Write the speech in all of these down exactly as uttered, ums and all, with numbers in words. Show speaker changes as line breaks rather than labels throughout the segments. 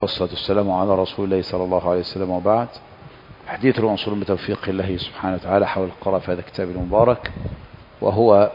والصلاة والسلام على رسول الله صلى الله عليه وسلم، وبعد. حديث منصور بتوفيق الله سبحانه وتعالى حول القراءة في هذا الكتاب المبارك، وهو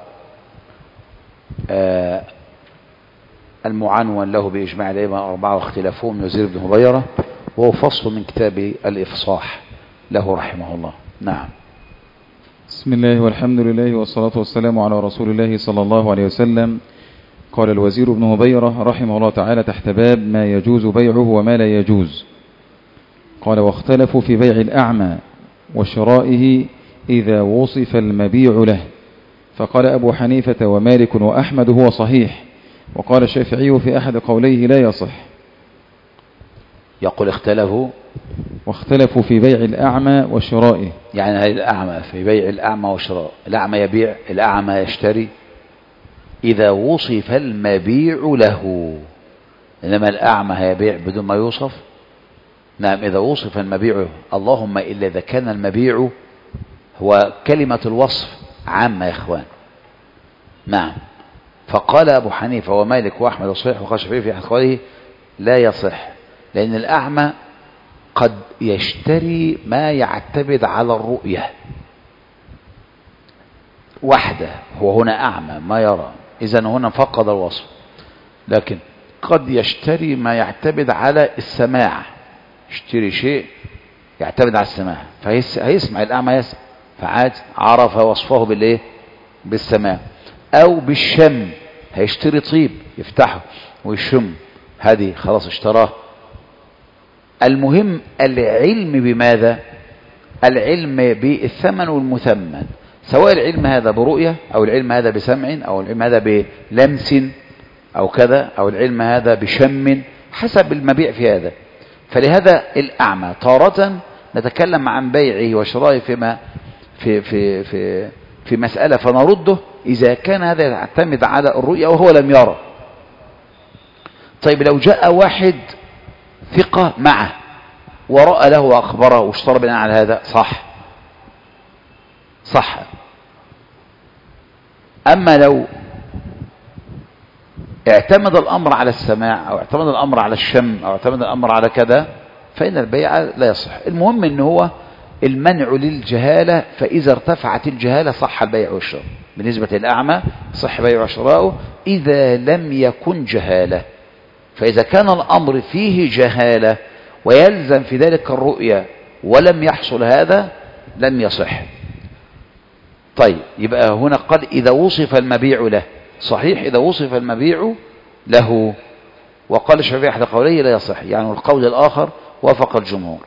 آه المعنون له بإجماع الأئمة الأربعة واختلافهم يزير بن هبيرة، وهو فصل من كتاب الإفصاح له رحمه الله. نعم.
بسم الله والحمد لله والصلاة والسلام على رسول الله صلى الله عليه وسلم. قال الوزير بن هبيرة رحمه الله تعالى تحت باب ما يجوز بيعه وما لا يجوز. قال: واختلفوا في بيع الأعمى وشرائه إذا وصف المبيع له، فقال أبو حنيفة ومالك وأحمد هو صحيح، وقال الشافعي في أحد قوليه لا يصح.
يقول اختلفوا
واختلفوا في بيع الأعمى وشرائه،
يعني الأعمى في بيع الأعمى وشرائه. الأعمى يبيع، الأعمى يشتري إذا وصف المبيع له، إنما الأعمى هيبيع بدون ما يوصف. نعم، إذا وصف المبيع، اللهم إلا إذا كان المبيع هو كلمة الوصف عامة يا إخوان. نعم. فقال أبو حنيفة ومالك وأحمد الصحيح وقال الشافعي في أحد لا يصح، لأن الأعمى قد يشتري ما يعتمد على الرؤية وحده، هو هنا أعمى ما يرى، إذن هنا فقد الوصف. لكن قد يشتري ما يعتمد على السماع، يشتري شيء يعتمد على السماع، فهيسمع الأعمى يسمع، فعاد عرف وصفه بالإيه؟ بالسماع. أو بالشم، هيشتري طيب يفتحه ويشم، هذه خلاص اشتراه. المهم العلم بماذا؟ العلم بالثمن والمثمن، سواء العلم هذا برؤية أو العلم هذا بسمع أو العلم هذا بلمس أو كذا أو العلم هذا بشم، حسب المبيع في هذا. فلهذا الأعمى تارة نتكلم عن بيعه وشرائه فيما في في في في مسألة فنرده إذا كان هذا يعتمد على الرؤية وهو لم يرى. طيب لو جاء واحد ثقة معه ورأى له وأخبره واشترى بناء على هذا، صح صح. أما لو اعتمد الأمر على السماع أو اعتمد الأمر على الشم أو اعتمد الأمر على كذا، فإن البيع لا يصح. المهم أنه هو المنع للجهالة، فإذا ارتفعت الجهالة صح البيع والشراء. بالنسبة للأعمى صح بيع وشراءه إذا لم يكن جهالة، فإذا كان الأمر فيه جهالة ويلزم في ذلك الرؤية ولم يحصل هذا لم يصح. طيب يبقى هنا قد إذا وصف المبيع له، صحيح إذا وصف المبيع له. وقال الشافعي أحد قوليه لا يصح، يعني القول الآخر وافق الجمهور،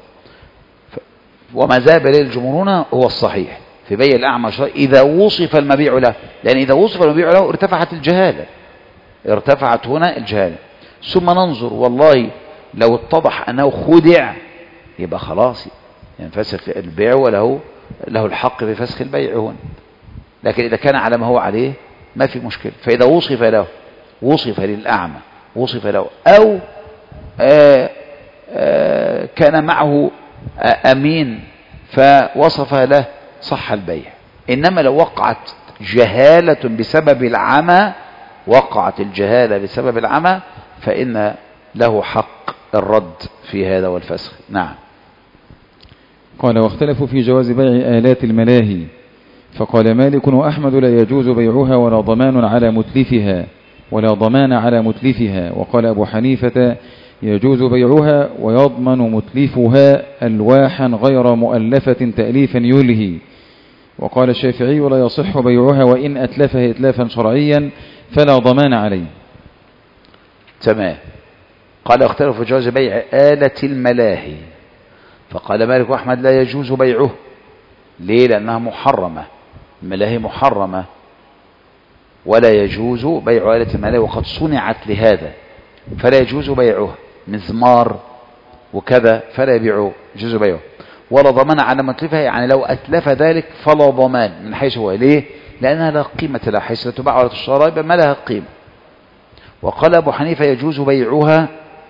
وما ذهب إليه الجمهور هنا هو الصحيح في بيع الأعمى إذا وصف المبيع له، لأن إذا وصف المبيع له ارتفعت الجهالة، ارتفعت هنا الجهالة. ثم ننظر، والله لو اتضح أنه خدع يبقى خلاص ينفسخ البيع وله له الحق بفسخ البيع هنا. لكن إذا كان على ما هو عليه ما في مشكلة. فإذا وصف له، وصف للأعمى وصف له، أو آآ آآ كان معه أمين فوصف له، صح البيع. إنما لو وقعت جهالة بسبب العمى، وقعت الجهالة بسبب العمى، فإن له حق الرد في هذا والفسخ. نعم.
قال: واختلفوا في جواز بيع آلات الملاهي، فقال مالك وأحمد لا يجوز بيعها ولا ضمان على متلفها ولا ضمان على متلفها، وقال أبو حنيفة يجوز بيعها ويضمن متلفها ألواحا غير مؤلفة تأليفا يلهي، وقال الشافعي لا يصح بيعها وإن أتلفها إتلافا شرعيا فلا ضمان عليه.
تمام. قال: اختلفوا في جواز بيع آلة الملاهي، فقال مالك وأحمد لا يجوز بيعه. ليه؟ لأنها محرمة، الملاهي محرمة ولا يجوز بيع آلة الملاهي، وقد صنعت لهذا فلا يجوز بيعه، مزمار وكذا فلا يبيعه، يجوز بيعه. ولا ضمان على متلفها، يعني لو أتلف ذلك فلا ضمان من حيث هو. ليه؟ لأنها لا قيمة لها، حيث لا تباع ولا تشترى يبقى ما لها قيمة. وقال أبو حنيفة يجوز بيعها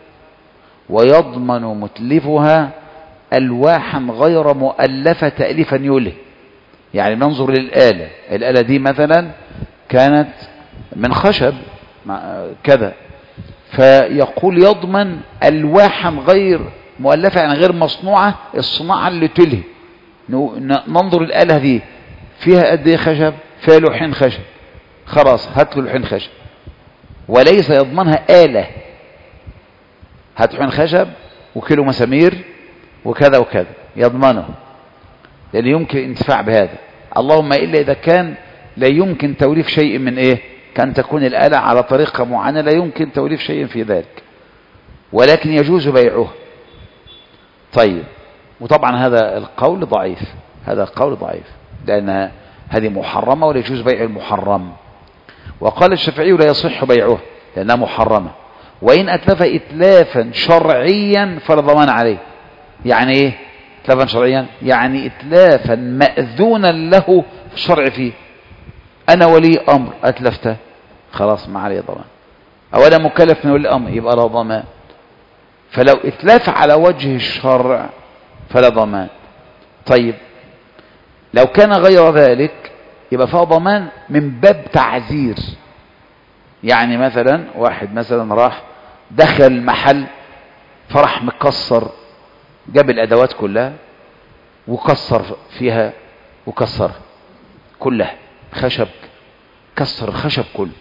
ويضمن متلفها ألواحا غير مؤلفة تأليفا يله. يعني ننظر للآلة، الآلة دي مثلا كانت من خشب كذا، فيقول يضمن ألواحا غير مؤلفة، يعني غير مصنوعة، الصناعة اللي تلهي. ننظر الآلة دي فيها قد ايه خشب، فيها لوحين خشب، خلاص هات له لوحين خشب، وليس يضمنها آلة هات لوحين خشب وكيلو مسامير وكذا وكذا، يضمنه لأن يمكن الانتفاع بهذا، اللهم إلا إذا كان لا يمكن توليف شيء من إيه، كان تكون الآلة على طريقة معينة لا يمكن توليف شيء في ذلك، ولكن يجوز بيعه. طيب، وطبعا هذا القول ضعيف، هذا القول ضعيف لأن هذه محرمة ولا يجوز بيع المحرم. وقال الشافعي لا يصح بيعه لأنها محرمة، وإن أتلف إتلافا شرعيا فلا ضمان عليه. يعني إيه إتلافا شرعيا؟ يعني إتلافا مأذونا له الشرع فيه. أنا ولي أمر أتلفته، خلاص ما عليه ضمان، أو أنا مكلف من ولي الأمر يبقى لا ضمان. فلو إتلاف على وجه الشرع فلا ضمان. طيب لو كان غير ذلك يبقى فيها ضمان من باب تعزير. يعني مثلا واحد مثلا راح دخل محل فراح مكسر، جاب الأدوات كلها وكسر فيها وكسرها كلها خشب، كسر الخشب كله.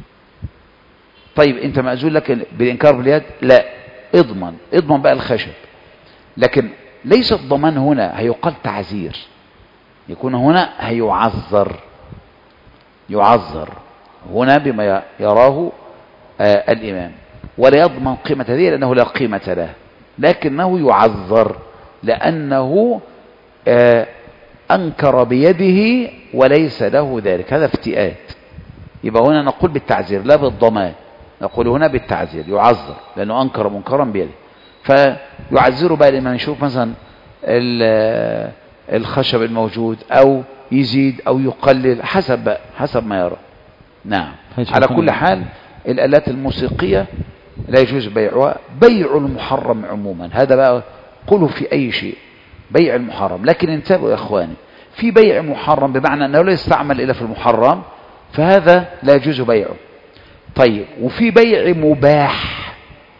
طيب انت مأذون لك بالإنكار باليد؟ لا، اضمن اضمن بقى الخشب، لكن ليس الضمان هنا هيقال تعزير، يكون هنا هيعذر، يعذر هنا بما يراه آه الإمام، ولا يضمن قيمة هذه لأنه لا قيمة له، لكنه يعذر لأنه آه أنكر بيده وليس له ذلك، هذا افتئات. يبقى هنا نقول بالتعزير لا بالضمان، نقول هنا بالتعزير، يعذر لأنه أنكر منكرا بيده، فيعذره بقى لما نشوف مثلا الخشب الموجود أو يزيد أو يقلل حسب بقى حسب ما يرى. نعم. على كل حال الآلات الموسيقية لا يجوز بيعها. بيع المحرم عموما هذا بقى قلوا في أي شيء، بيع المحرم، لكن انتبهوا يا أخواني، في بيع محرم بمعنى أنه لا يستعمل إلا في المحرم، فهذا لا يجوز بيعه. طيب، وفي بيع مباح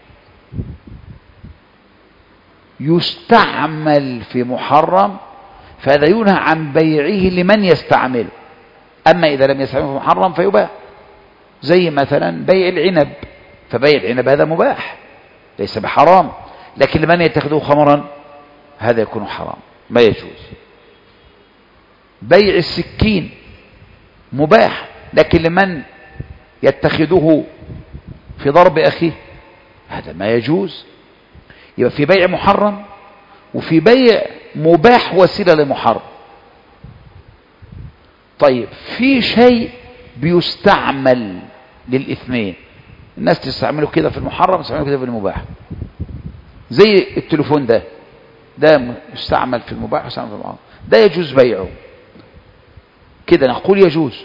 يستعمل في محرم، فهذا ينهى عن بيعه لمن يستعمله. أما إذا لم يستعمله في محرم فيباع، زي مثلا بيع العنب، فبيع العنب هذا مباح ليس بحرام، لكن لمن يتخذه خمرا هذا يكون حرام ما يجوز. بيع السكين مباح، لكن لمن يتخذه في ضرب أخيه هذا ما يجوز. يبقى في بيع محرم وفي بيع مباح وسيلة لمحرم. طيب، في شيء بيستعمل للاثنين، الناس تستعمله كده في المحرم تستعمله كده في المباح، زي التليفون ده ده يستعمل في المباح ويستعمل في المحرم، ده يجوز بيعه كده، نقول يجوز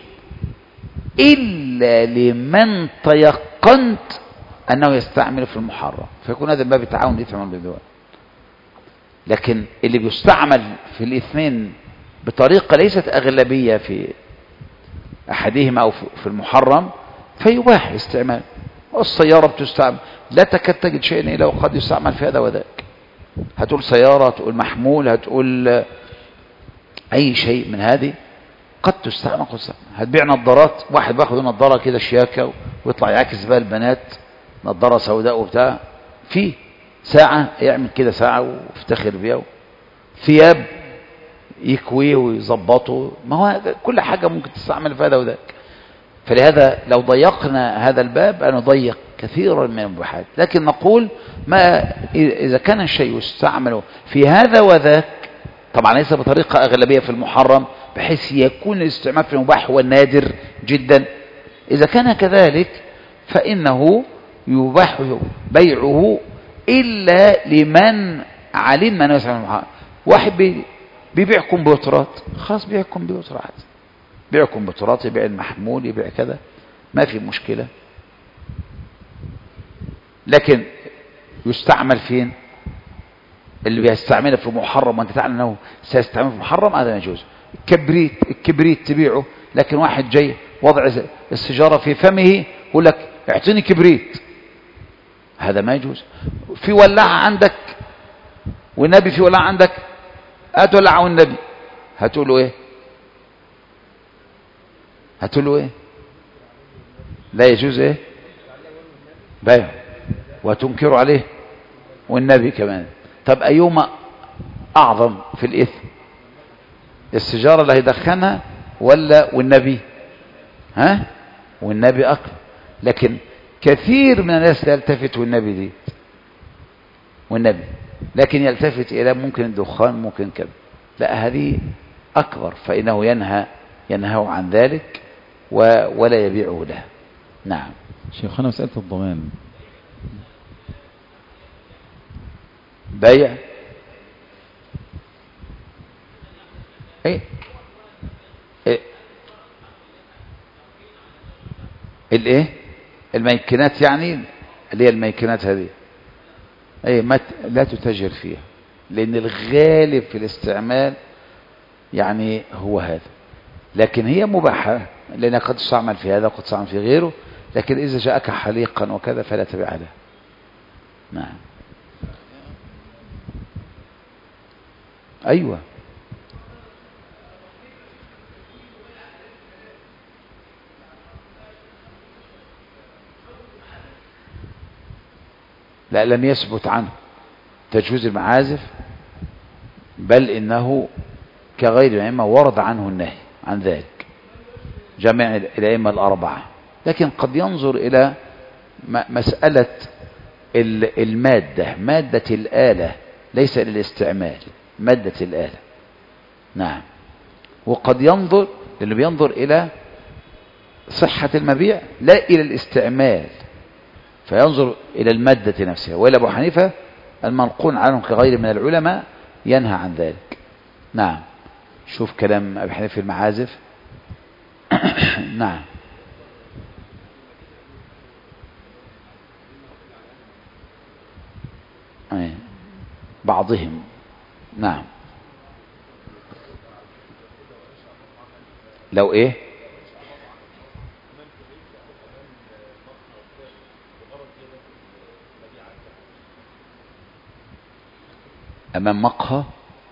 إلا لمن تيقنت أنه يستعمل في المحرم، فيكون هذا باب التعاون الإثم والعدوان. لكن اللي بيستعمل في الاثنين بطريقة ليست أغلبية في أحدهما أو في المحرم فيباح استعمال. والسيارة بتستعمل، لا تكاد تجد شيء إلا وقد يستعمل في هذا وذاك، هتقول سيارة، هتقول محمول، هتقول أي شيء من هذه قد تستعمل قد تستعمل. هتبيع نظارات، واحد باخد نظارة كده شياكة ويطلع يعكس بها البنات، نظارة سوداء وبتاع، في ساعة يعمل كده ساعة ويفتخر بيها، ثياب يكويه ويظبطه، ما هو كل حاجة ممكن تستعمل في هذا وذاك. فلهذا لو ضيقنا هذا الباب نضيق كثيرا من المباحات، لكن نقول ما إذا كان الشيء يستعمل في هذا وذاك، طبعا ليس بطريقة أغلبية في المحرم بحيث يكون الاستعمال في المباح هو النادر جدا، إذا كان كذلك فإنه يباح بيعه إلا لمن علم أنه يستعمل المحرم. واحد بيبيع كمبيوترات، خلاص بيع كمبيوترات، بيع كمبيوترات، يبيع المحمول، يبيع كذا، ما في مشكلة. لكن يستعمل فين؟ اللي بيستعمله في محرم وانت تعلم انه سيستعمله في محرم هذا يجوز. الكبريت الكبريت تبيعه، لكن واحد جاي وضع السيجارة في فمه يقول لك اعطيني كبريت، هذا ما يجوز. في ولاعة عندك والنبي في ولاعة عندك، هتولعه النبي، هتقول له ايه؟ هتقول له ايه؟ لا يجوز ايه؟ بيع. وتنكر عليه والنبي كمان. طب ايهما اعظم في الاثم؟ السيجاره اللي هيدخنها ولا والنبي؟ ها؟ والنبي اكبر. لكن كثير من الناس لا يلتفت والنبي دي والنبي، لكن يلتفت الى ممكن الدخان ممكن كذا. لا، هذه اكبر، فانه ينهى ينهى عن ذلك ولا يبيعه له. نعم.
شيخنا مسألة الضمان،
بيع ايه ايه الايه الميكنات، يعني اللي هي الميكنات هذه ايه ما لا تتاجر فيها، لان الغالب في الاستعمال يعني هو هذا. لكن هي مباحة لأنها قد تستعمل في هذا وقد تستعمل في غيره، لكن إذا جاءك حليقا وكذا فلا تبيع له. نعم. أيوة. لا، لم يثبت عنه تجويز المعازف، بل إنه كغير الأئمة ورد عنه النهي عن ذلك جميع الأئمة الأربعة. لكن قد ينظر إلى مسألة المادة، مادة الآلة، ليس للاستعمال، مادة الآلة. نعم. وقد ينظر، لأنه بينظر إلى صحة المبيع لا إلى الاستعمال، فينظر إلى المادة نفسها. وإلى أبو حنيفة المنقول عنهم كغير من العلماء ينهى عن ذلك. نعم. شوف كلام أبي حنيفة في المعازف. نعم. بعضهم. نعم. لو ايه؟ امام مقهى،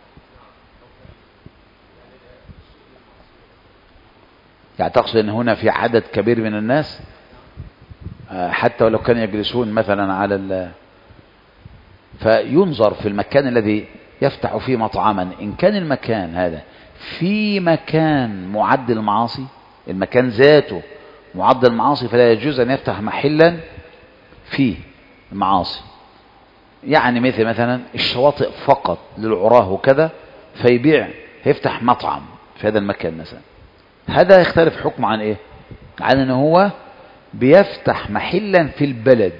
يعني تقصد ان هنا في عدد كبير من الناس حتى ولو كانوا يجلسون مثلا على ال فينظر في المكان الذي يفتح فيه مطعما. إن كان المكان هذا في مكان معد المعاصي، المكان ذاته معد المعاصي، فلا يجوز أن يفتح محلا فيه المعاصي. يعني مثل مثلا الشواطئ فقط للعراه وكذا، فيبيع يفتح مطعم في هذا المكان مثلا، هذا يختلف حكم عن ايه؟ عن ان هو بيفتح محلا في البلد،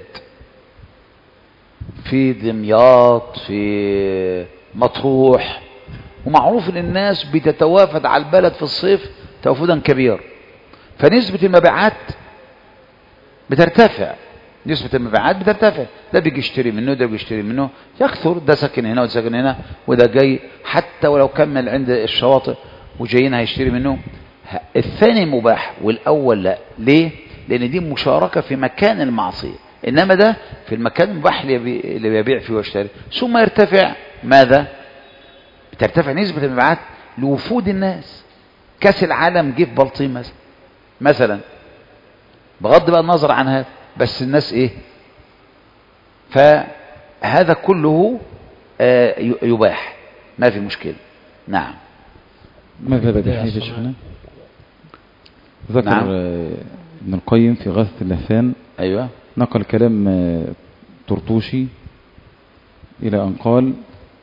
في دمياط، في مطروح، ومعروف ان الناس بتتوافد على البلد في الصيف توافدا كبير، فنسبة المبيعات بترتفع، نسبة المبيعات بترتفع، ده بيجي يشتري منه، ده بيجي يشتري منه، يكثر، ده ساكن هنا وده ساكن هنا، وده جاي حتى ولو كمل عند الشواطئ وجايين هيشتري منه. الثاني مباح والأول لا. ليه؟ لأن دي مشاركة في مكان المعصية، إنما ده في المكان المباح اللي بيبيع فيه ويشتري. ثم يرتفع ماذا؟ ترتفع نسبة المبيعات لوفود الناس. كاس العالم جه في بلطيم مثلا مثلا بغض بقى النظر عن هذا، بس الناس ايه؟ فهذا كله آه يباح، ما في مشكلة. نعم.
ماذا بدأ حديث شيخنا؟ ذكر نعم. ابن القيم في غاثة اللهفان،
أيوة،
نقل كلام طرطوشي إلى أن قال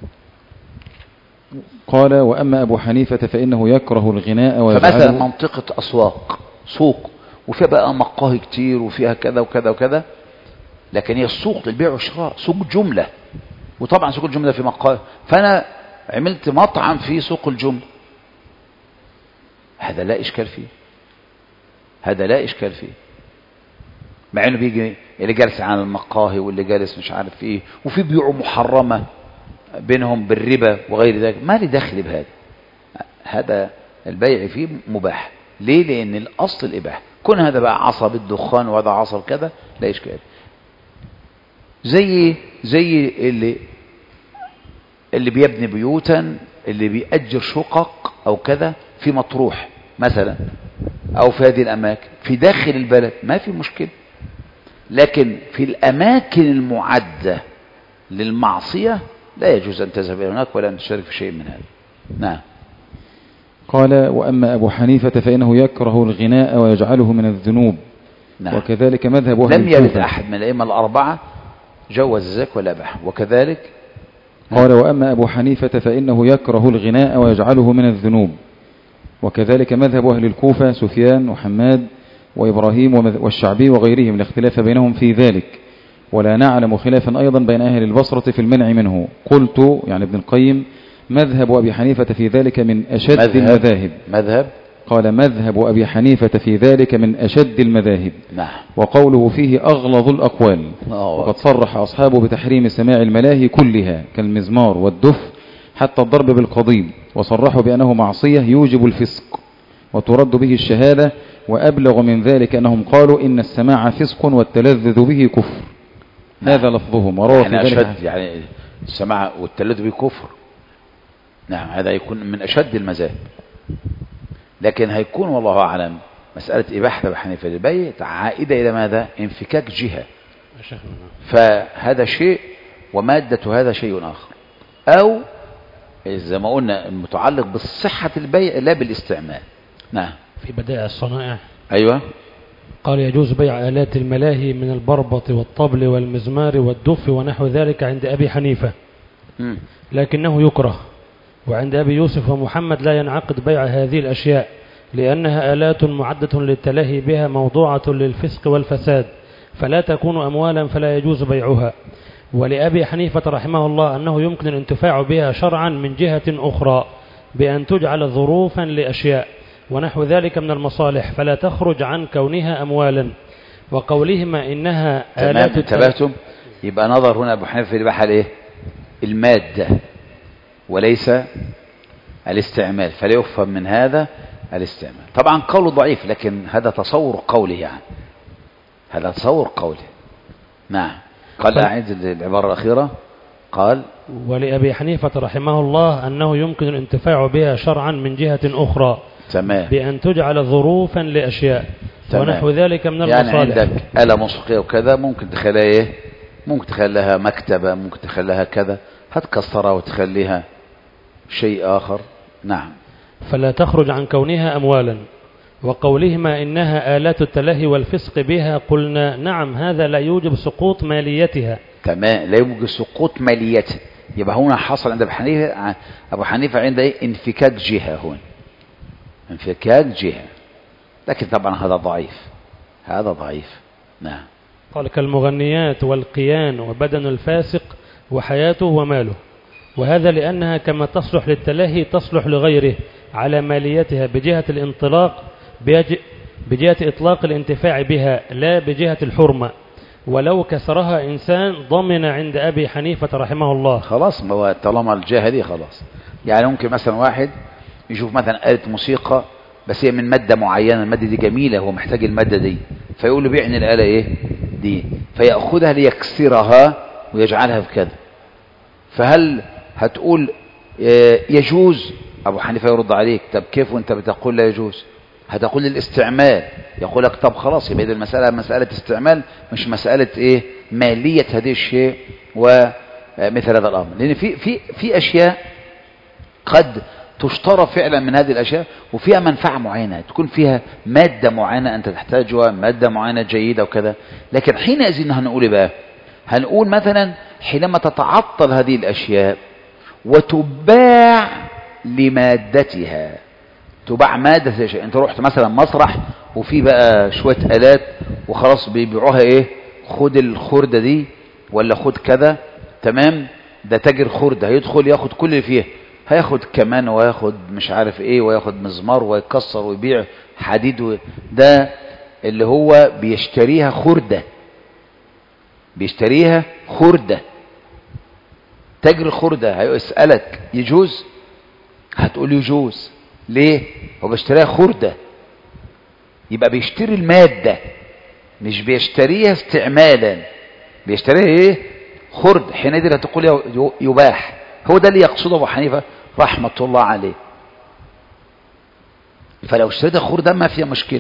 قال وأما أبو حنيفة فإنه يكره الغناء ويجعله.
فمثلا منطقة أسواق، سوق، وفيها بقى مقاهي كتير وفيها كذا وكذا وكذا، لكن هي السوق للبيع والشراء، سوق جملة، وطبعا سوق الجملة في مقاهي، فأنا عملت مطعم في سوق الجملة، هذا لا إشكال فيه، هذا لا إشكال فيه، مع إنه بيجي اللي جالس عن المقاهي واللي جالس مش عارف إيه، وفي بيوع محرمة بينهم بالربا وغير ذلك، ما لي دخل بهذا، هذا البيع فيه مباح. ليه؟ لأن الأصل الإباحة. كون هذا بقى عصب الدخان وهذا عصب كذا لا إشكال. زي زي اللي اللي بيبني بيوتا، اللي بيأجر شقق أو كذا في مطروح مثلا أو في هذه الأماكن في داخل البلد ما في مشكلة، لكن في الأماكن المعدة للمعصية لا يجوز أن تذهب إلى هناك ولا أن تشارك في شيء من هذا. نعم.
قال وأما أبو حنيفة فإنه يكره الغناء ويجعله من الذنوب. نعم. وكذلك مذهب أهل
لم يرد أحد من الأئمة الأربعة جوز ذلك ولا أباح. وكذلك
قال وأما أبو حنيفة فإنه يكره الغناء ويجعله من الذنوب. وكذلك مذهب أهل الكوفة سفيان وحماد وإبراهيم والشعبي وغيرهم، لا اختلاف بينهم في ذلك، ولا نعلم خلافا أيضا بين أهل البصرة في المنع منه. قلت يعني ابن القيم مذهب أبي حنيفة في ذلك من أشد
مذهب
المذاهب.
مذهب
قال مذهب أبي حنيفة في ذلك من أشد المذاهب.
نعم.
وقوله فيه أغلظ الأقوال.
أوه.
وقد صرح أصحابه بتحريم سماع الملاهي كلها كالمزمار والدف حتى الضرب بالقضيب، وصرحوا بأنه معصية يوجب الفسق وترد به الشهادة، وأبلغ من ذلك أنهم قالوا إن السماع فسق والتلذذ به كفر. نعم. هذا لفظهم. وروى
يعني
في ذلك
أشد، يعني السماع والتلذذ به كفر. نعم، هذا يكون من أشد المذاهب، لكن هيكون والله أعلم مسألة إباحة أبي حنيفة للبيع عائدة إلى ماذا؟ انفكاك جهة، فهذا شيء ومادة هذا شيء آخر، أو زي ما قلنا المتعلق بالصحة البيع لا بالاستعمال. نعم.
في بدائع الصنائع.
أيوة.
قال يجوز بيع آلات الملاهي من البربط والطبل والمزمار والدف ونحو ذلك عند أبي حنيفة، م. لكنه يكره. وعند أبي يوسف ومحمد لا ينعقد بيع هذه الأشياء لأنها آلات معدة للتلهي بها موضوعة للفسق والفساد، فلا تكون أموالا فلا يجوز بيعها. ولأبي حنيفة رحمه الله أنه يمكن الانتفاع بها شرعا من جهة أخرى بأن تجعل ظروفا لأشياء ونحو ذلك من المصالح، فلا تخرج عن كونها أموالا. وقولهما إنها آلات.
انتبهتم؟ يبقى نظر هنا أبو حنيفة في الإباحة الإيه؟ المادة وليس الاستعمال، فلا يفهم من هذا الاستعمال. طبعا قوله ضعيف، لكن هذا تصور قوله، يعني هذا تصور قوله. نعم. قال أعيد العبارة الأخيرة. قال
ولأبي حنيفة رحمه الله أنه يمكن الانتفاع بها شرعا من جهة أخرى.
تمام.
بأن تجعل ظروفا لأشياء. تمام. ونحو ذلك من المصالح.
يعني عندك آلة موسيقية وكذا ممكن تخليها إيه؟ ممكن تخليها مكتبة، ممكن تخليها كذا، هتكسرها وتخليها شيء آخر. نعم.
فلا تخرج عن كونها أموالا. وقولهما إنها آلات التلهي والفسق بها قلنا نعم، هذا لا يوجب سقوط ماليتها.
تمام، لا يوجب سقوط ماليتها. يبقى هنا حصل عند أبو حنيفة أبو حنيفة عند إيه؟ انفكاك جهة، هون انفكاك جهة، لكن طبعا هذا ضعيف، هذا ضعيف. نعم.
قال كالمغنيات والقيان وبدن الفاسق وحياته وماله، وهذا لأنها كما تصلح للتلهي تصلح لغيره على ماليتها بجهة الانطلاق، بجهة إطلاق الانتفاع بها لا بجهة الحرمة. ولو كسرها إنسان ضمن عند أبي حنيفة رحمه الله.
خلاص، ما هو طالما الجهة دي خلاص. يعني ممكن مثلا واحد يشوف مثلا آلة موسيقى بس هي من مادة معينة، المادة دي جميلة، هو محتاج المادة دي، فيقول له بيعني الآلة إيه دي، فيأخذها ليكسرها ويجعلها في كذا. فهل هتقول يجوز؟ أبو حنيفة يرد عليك طب كيف وانت بتقول لا يجوز؟ هتقول الاستعمال، يقول لك طب خلاص يبقى المسألة مسألة استعمال مش مسألة ايه مالية هذه الشيء ومثل هذا الأمر. لأن في في في أشياء قد تشترى فعلا من هذه الأشياء وفيها منفعة معينة، تكون فيها مادة معينة أنت تحتاجها، مادة معينة جيدة وكذا. لكن حينئذ هنقول بقى، هنقول مثلا حينما تتعطل هذه الأشياء وتباع لمادتها، تباع مادة شيء. انت رحت مثلا مسرح وفي بقى شوية آلات وخلاص بيبيعوها ايه، خد الخردة دي ولا خد كذا، تمام، ده تاجر خردة هيدخل ياخد كل اللي فيها، هياخد كمان وياخد مش عارف ايه وياخد مزمار ويكسر ويبيع حديد و... ده اللي هو بيشتريها خردة، بيشتريها خردة. تاجر الخردة هيسألك يجوز؟ هتقول يجوز. ليه؟ هو بيشتريها خردة، يبقى بيشتري المادة مش بيشتريها استعمالا، بيشتريها ايه خرد حينئذ لا تقول يباح. هو ده اللي يقصده أبو حنيفة رحمة الله عليه. فلو اشتريت خردا ما فيها مشكلة.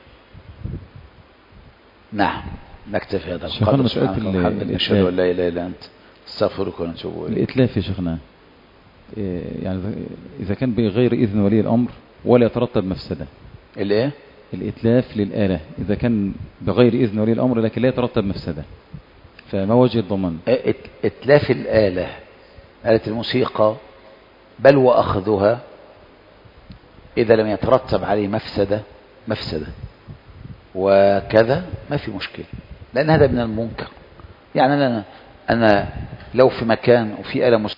نعم نكتفي هذا القدر. سبحانك وبحمدك نشهد أن لا إله إلا أنت استغفرك ونتوب إليك.
الإتلاف يا شيخنا يعني إذا كان بغير إذن ولي الأمر ولا يترتب مفسدة.
الإيه؟
الإتلاف للآلة إذا كان بغير إذن ولي الأمر لكن لا يترتب مفسدة فما وجه الضمان؟
إتلاف الآلة، آلة الموسيقى، بل وأخذها إذا لم يترتب عليه مفسدة مفسدة وكذا ما في مشكلة، لأن هذا من المنكر. يعني أنا, أنا لو في مكان وفي آلة موسيقى